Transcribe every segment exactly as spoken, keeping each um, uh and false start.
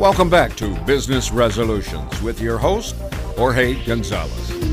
Welcome back to Business Resolutions with your host, Jorge Gonzalez.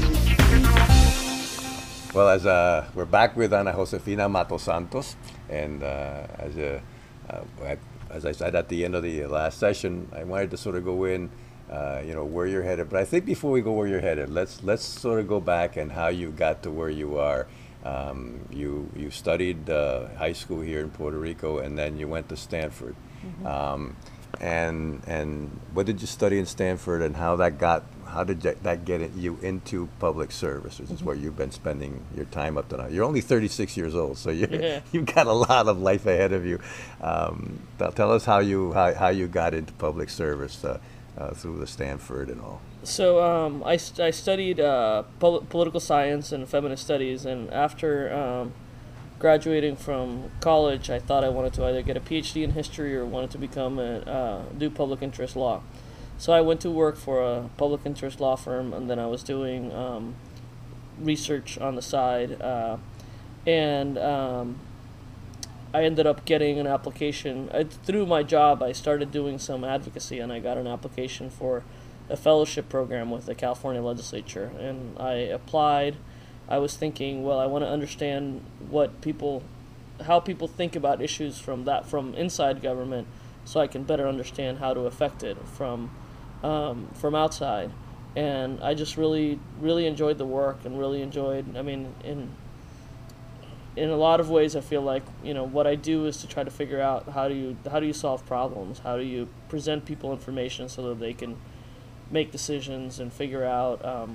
Well, as uh, we're back with Ana Josefina Matos Santos, and uh, as, a, uh, as I said at the end of the last session, I wanted to sort of go in, uh, you know, where you're headed. But I think before we go where you're headed, let's let's sort of go back and how you got to where you are. Um, you you studied uh, high school here in Puerto Rico, and then you went to Stanford. Mm-hmm. Um, and and what did you study in Stanford, and how that got how did that get it, you into public service, which is mm-hmm. where you've been spending your time up to now? You're only thirty-six years old, so you yeah. you've got a lot of life ahead of you. Um, tell us how you how, how you got into public service uh, uh, through the Stanford and all. So um, I, st- I studied uh, pol- political science and feminist studies, and after um, graduating from college, I thought I wanted to either get a P H D in history or wanted to become a uh, do public interest law. So I went to work for a public interest law firm, and then I was doing um, research on the side, uh, and um, I ended up getting an application. I, through my job, I started doing some advocacy, and I got an application for a fellowship program with the California legislature, and I applied. I was thinking, well, I want to understand what people, how people think about issues from that from inside government, so I can better understand how to affect it from um, from outside. And I just really, really enjoyed the work, and really enjoyed. I mean, in in a lot of ways, I feel like, you know, what I do is to try to figure out how do you how do you solve problems, how do you present people information so that they can make decisions and figure out um,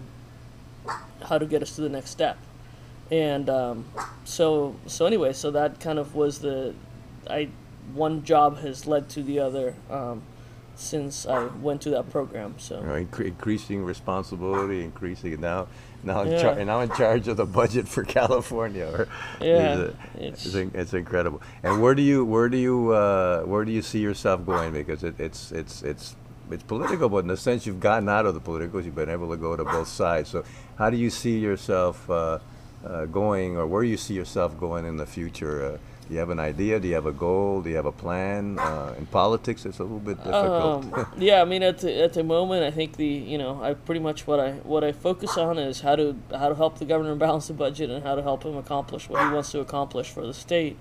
how to get us to the next step. And um, so so anyway, so that kind of was the, I one job has led to the other um, since I went to that program. So right, Incre- increasing responsibility, increasing now now in, yeah. char- now in charge of the budget for California. Or yeah, it's, it's, it's it's incredible. And where do you where do you uh, where do you see yourself going? Because it, it's it's it's it's political, but in the sense you've gotten out of the political, you've been able to go to both sides. So how do you see yourself uh, uh, going, or where do you see yourself going in the future? Uh, do you have an idea? Do you have a goal? Do you have a plan? Uh, in politics, it's a little bit difficult. Um, yeah, I mean, at the, at the moment, I think the you know, I pretty much what I what I focus on is how to how to help the governor balance the budget and how to help him accomplish what he wants to accomplish for the state.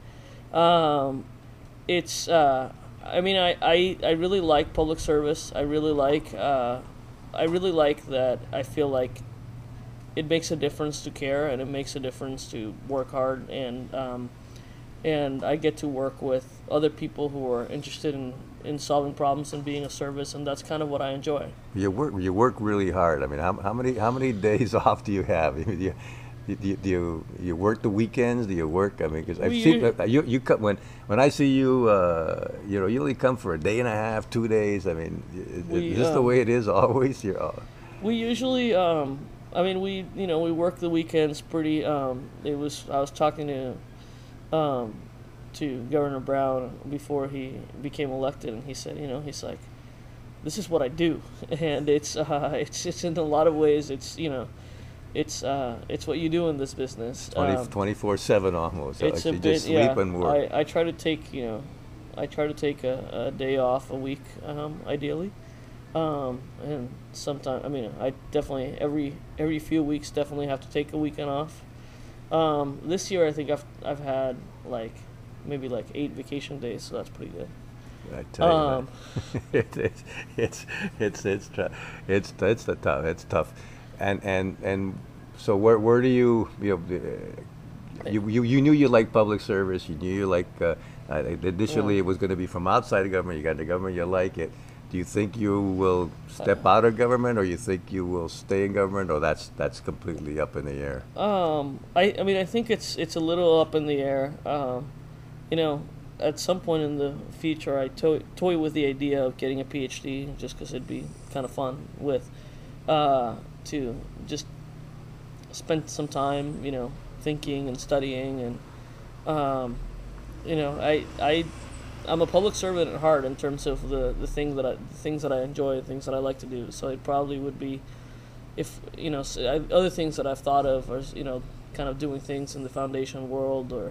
Um, it's uh, I mean, I, I, I really like public service. I really like uh, I really like that. I feel like it makes a difference to care, and it makes a difference to work hard, and um, and I get to work with other people who are interested in, in solving problems and being of service, and that's kind of what I enjoy. You work you work really hard. I mean, how how many how many days off do you have? do you, do you, do you, you work the weekends? Do you work? I mean, because I've seen uh, you you come when when I see you, uh, you know, you only come for a day and a half, two days. I mean, is, we, is this um, the way it is always? You're all... We usually, um, I mean, we you know we work the weekends pretty. Um, it was I was talking to um, to Governor Brown before he became elected, and he said, you know, he's like, this is what I do, and it's uh, it's it's in a lot of ways, it's you know. It's uh, it's what you do in this business. Um, twenty-four seven almost. It's like a you bit, just yeah. sleep and work. I, I try to take, you know, I try to take a, a day off a week, um, ideally. Um, and sometimes, I mean, I definitely, every every few weeks, definitely have to take a weekend off. Um, this year, I think I've I've had, like, maybe like eight vacation days, so that's pretty good. I tell um, you, it, it's it's it's it's it's it's it's the tough. It's tough. And and and so where where do you you know, you, you you knew you liked public service, you knew you like uh, uh, initially yeah. it was going to be from outside the government, you got the government, you like it. Do you think you will step out of government, or you think you will stay in government, or that's that's completely up in the air? Um, I I mean I think it's it's a little up in the air. Um, you know, at some point in the future, I toy toy with the idea of getting a P H D just because it'd be kind of fun with. Uh, to just spend some time, you know, thinking and studying, and um, you know, I I I'm a public servant at heart in terms of the the thing that I the things that I enjoy, the things that I like to do. So it probably would be, if you know, other things that I've thought of are, you know, kind of doing things in the foundation world, or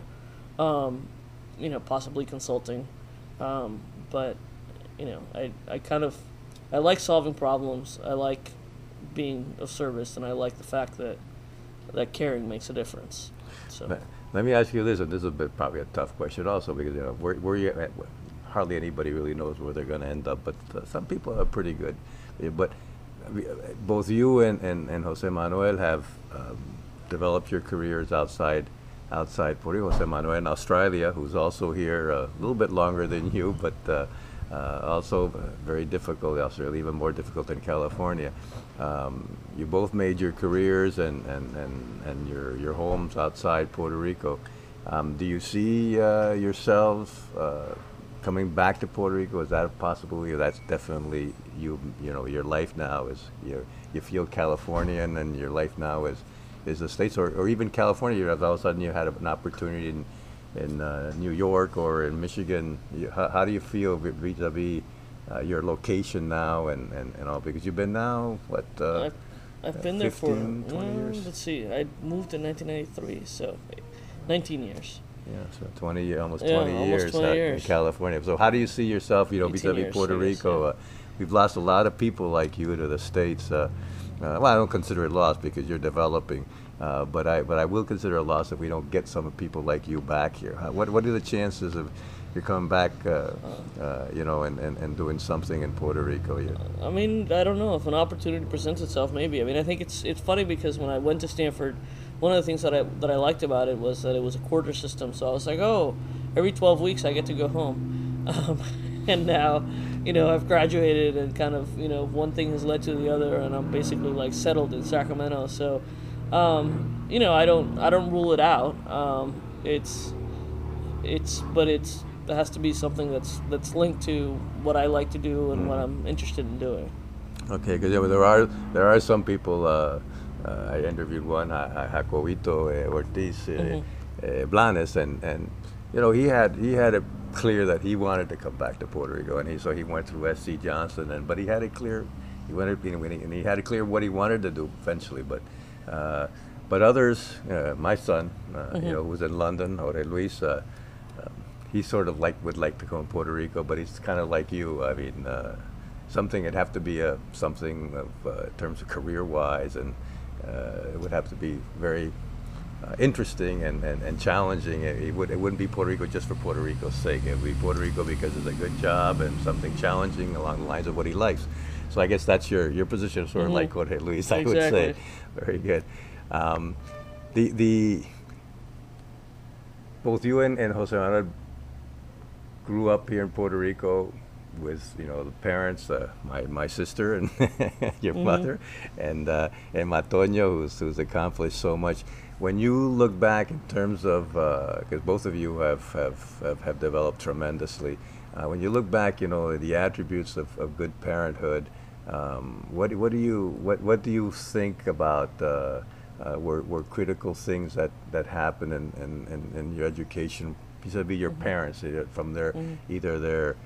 um, you know, possibly consulting, um, but you know, I I kind of I like solving problems. I like being of service, and I like the fact that that caring makes a difference. So Let, let me ask you this, and this is a bit probably a tough question also, because you know where, where you at, hardly anybody really knows where they're going to end up, but uh, some people are pretty good. Yeah, but we- uh, both you and, and, and Jose Manuel have um, developed your careers outside outside Puerto Rico. Jose Manuel in Australia, who's also here uh, a little bit longer than you, but uh, uh, also uh, very difficult, Australia, even more difficult than California. Um, you both made your careers and, and, and, and your, your homes outside Puerto Rico. Um, do you see uh, yourselves uh, coming back to Puerto Rico? Is that a possibility? That's definitely you. You know, your life now is you. You feel Californian, and your life now is is the States, or, or even California. You have all of a sudden you had an opportunity in in uh, New York or in Michigan. You, how, how do you feel vis-a-vis uh, your location now and, and, and all? Because you've been now what? Uh, I've, I've been there for fifteen, twenty mm, years? let's see. I moved in nineteen ninety-three, so nineteen years. Yeah, so twenty, year- almost Yeah, twenty almost years twenty uh, in years. California. So how do you see yourself, you know, eighteen vis-a-vis years, Puerto I guess, Rico? yeah. Uh, we've lost a lot of people like you to the States. Uh, uh, well, I don't consider it lost because you're developing, uh, but I but I will consider a loss if we don't get some people like you back here. Uh, what what are the chances of you coming back, uh, uh, you know, and, and, and doing something in Puerto Rico? You, I mean, I don't know if an opportunity presents itself. Maybe. I mean, I think it's it's funny because when I went to Stanford, one of the things that I that I liked about it was that it was a quarter system. So I was like, oh, every twelve weeks I get to go home, um, and now, you know, I've graduated and kind of, you know, one thing has led to the other, and I'm basically like settled in Sacramento. So, um, you know, I don't I don't rule it out. Um, it's it's but it's it has to be something that's that's linked to what I like to do and what I'm interested in doing. Okay, because there are there are some people. Uh, uh, I interviewed one, uh, Jacobito uh, Ortiz uh, Mm-hmm. uh, Blanes, and, and you know he had he had it clear that he wanted to come back to Puerto Rico, and he so he went through S C Johnson, and but he had it clear he wanted you know, and he had it clear what he wanted to do eventually, but. Uh, but others, uh, my son, uh, Mm-hmm. you know, who's in London, Jorge Luis, uh, um, he sort of like would like to come to Puerto Rico, but he's kind of like you. I mean, uh, something it'd have to be a something of uh, in terms of career-wise, and uh, it would have to be very uh, interesting and, and, and challenging. It, it would it wouldn't be Puerto Rico just for Puerto Rico's sake. It would be Puerto Rico because it's a good job and something challenging along the lines of what he likes. So I guess that's your your position, sort of Mhm. like Jorge Luis, I would Exactly. say. Very good. Um, the the both you and, and Jose Manuel grew up here in Puerto Rico with, you know, the parents, uh, my, my sister and your Mhm. mother, and uh, and Matoño, who's, who's accomplished so much. When you look back in terms of, because both of you have, have, have, have developed tremendously, uh, when you look back, you know, the attributes of, of good parenthood, um, what, what do you what, what do you think about uh, uh, were, were critical things that, that happen in, in, in, in your education vis-a-vis your parents, either from their Mhm. either their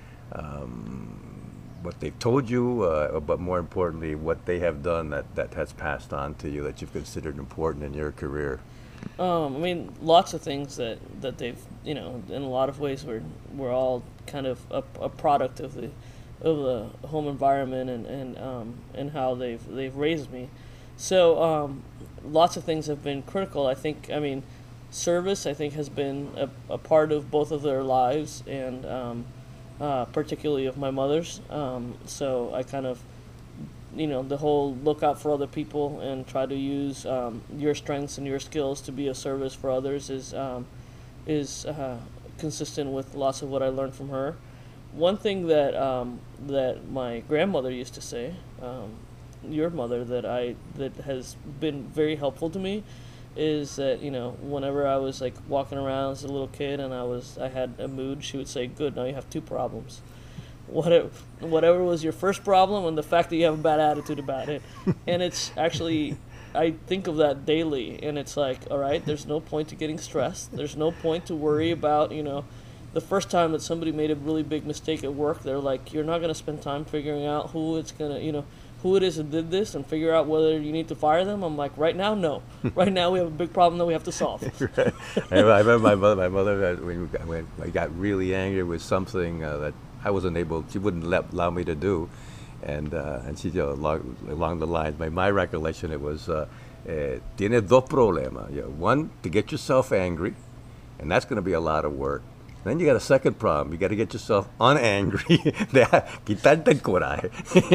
um, what they've told you, uh, but more importantly, what they have done that, that has passed on to you that you've considered important in your career? Um, I mean, lots of things that, that they've, you know, in a lot of ways we're we're all kind of a, a product of the of the home environment and and um, and how they've they've raised me. So um, lots of things have been critical. I think. I mean, service I think has been a, a part of both of their lives, and um, uh, particularly of my mother's. Um, so I kind of, you know, the whole look out for other people and try to use um, your strengths and your skills to be of service for others is um, is uh, consistent with lots of what I learned from her. One thing that um, that my grandmother used to say, um, your mother, that I that has been very helpful to me, is that, you know, whenever I was like walking around as a little kid and I was I had a mood, she would say, "Good, now you have two problems. Whatever, whatever was your first problem, and the fact that you have a bad attitude about it." And it's actually, I think of that daily, and it's like, all right, there's no point to getting stressed. There's no point to worry about, you know, the first time that somebody made a really big mistake at work, they're like, you're not going to spend time figuring out who it's going to, you know, who it is that did this and figure out whether you need to fire them. I'm like, right now, no. Right now, we have a big problem that we have to solve. Right. I remember my mother. My mother, uh, when, we got, when I got really angry with something uh, that I wasn't able, she wouldn't let, allow me to do, and uh, and she, you know, along, along the lines, by my recollection, it was, uh, eh, tienes dos problemas. You know, one, to get yourself angry, and that's going to be a lot of work. Then you got a second problem. You got to get yourself unangry, quitarte el coraje.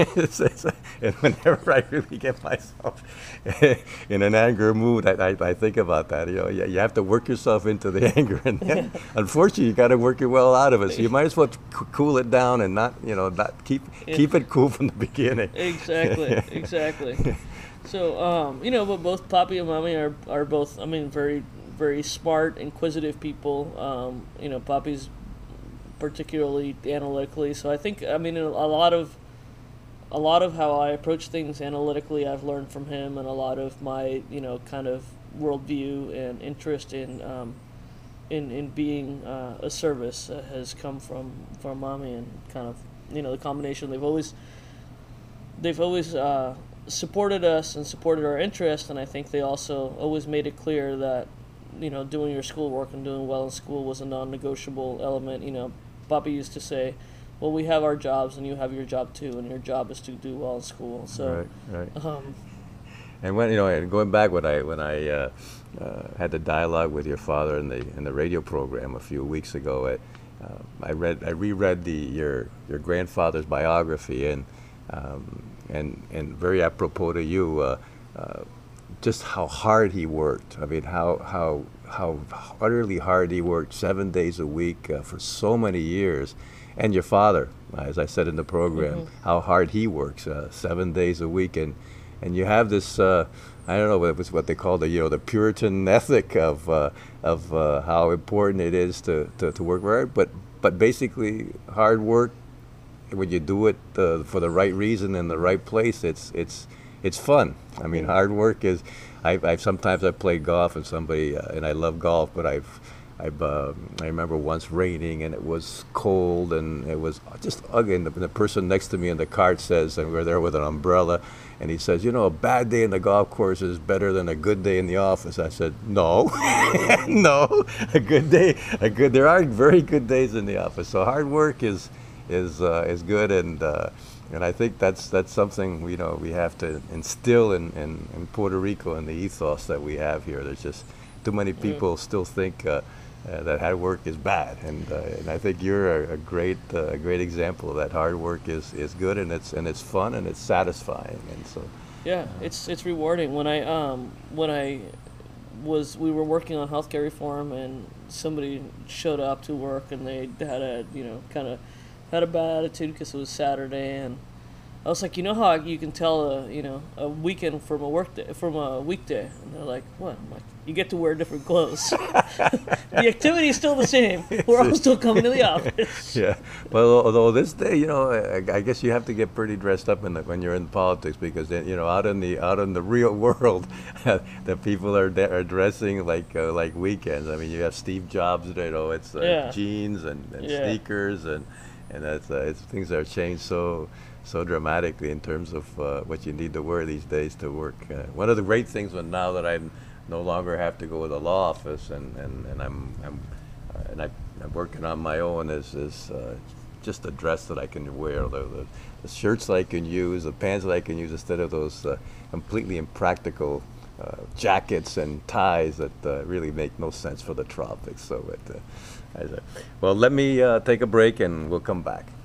And whenever I really get myself in an anger mood, I, I, I think about that. You know, you, you have to work yourself into the anger, and then, unfortunately, you got to work it well out of it. So you might as well c- cool it down and not, you know, not keep yeah. keep it cool from the beginning. Exactly, exactly. So, um, you know, but both Papi and Mami are are both, I mean, very. very smart, inquisitive people. Um, you know, Papi's particularly analytically. So I think, I mean, a lot of a lot of how I approach things analytically, I've learned from him, and a lot of my, you know, kind of worldview and interest in um, in in being uh, a service uh, has come from from Mami, and kind of, you know, the combination. They've always they've always uh, supported us and supported our interest, and I think they also always made it clear that, you know, doing your schoolwork and doing well in school was a non-negotiable element. You know, Papi used to say, well, we have our jobs and you have your job too, and your job is to do well in school. So, right, right. Um, and when, you know, and going back when I when I uh, uh, had the dialogue with your father in the in the radio program a few weeks ago, I, uh, I read I reread the your your grandfather's biography, and um, and and very apropos to you. Uh, uh, just how hard he worked. I mean, how how how utterly hard he worked, seven days a week uh, for so many years. And your father, as I said in the program, mm-hmm. how hard he works, uh, seven days a week. And and you have this, uh, I don't know what it was, what they call the, you know, the Puritan ethic of uh, of uh, how important it is to, to, to work hard. But but basically, hard work, when you do it uh, for the right reason in the right place, it's it's it's fun. I mean, hard work is. I've, I've sometimes I've played golf, and somebody uh, and I love golf, but I've I've uh, I remember once raining, and it was cold, and it was just ugly. And the, the person next to me in the cart says, and we're there with an umbrella, and he says, you know, a bad day in the golf course is better than a good day in the office. I said, no, no, a good day, a good. There are very good days in the office. So hard work is is uh, is good, and. Uh, And I think that's that's something, you know, we have to instill in, in, in Puerto Rico, and the ethos that we have here. There's just too many people mm-hmm. still think uh, uh, that hard work is bad, and uh, and I think you're a, a great uh, a great example of that. Hard work is, is good, and it's and it's fun, and it's satisfying, and so. Yeah, uh, it's it's rewarding. When I um when I was we were working on healthcare reform, and somebody showed up to work, and they had a you know kind of. had a bad attitude because it was Saturday, and I was like, you know how you can tell a you know a weekend from a work day, from a weekday, and they're like, what? I'm like, you get to wear different clothes. The activity is still the same. We're all still coming to the office. Yeah, well, although this day, you know, I, I guess you have to get pretty dressed up in the, when you're in politics, because then, you know, out in the out in the real world, the people are de- are dressing like uh, like weekends. I mean, you have Steve Jobs, you know, it's uh, yeah. jeans and, and yeah. sneakers and. And that's, uh, it's, things are changed so so dramatically in terms of uh, what you need to wear these days to work. Uh, one of the great things when now that I no longer have to go to the law office, and, and, and I'm, I'm uh, and I, I'm working on my own, is is uh, just a dress that I can wear, the, the, the shirts that I can use, the pants that I can use, instead of those uh, completely impractical uh, jackets and ties that uh, really make no sense for the tropics. So it. Uh, Well, let me uh, take a break, and we'll come back.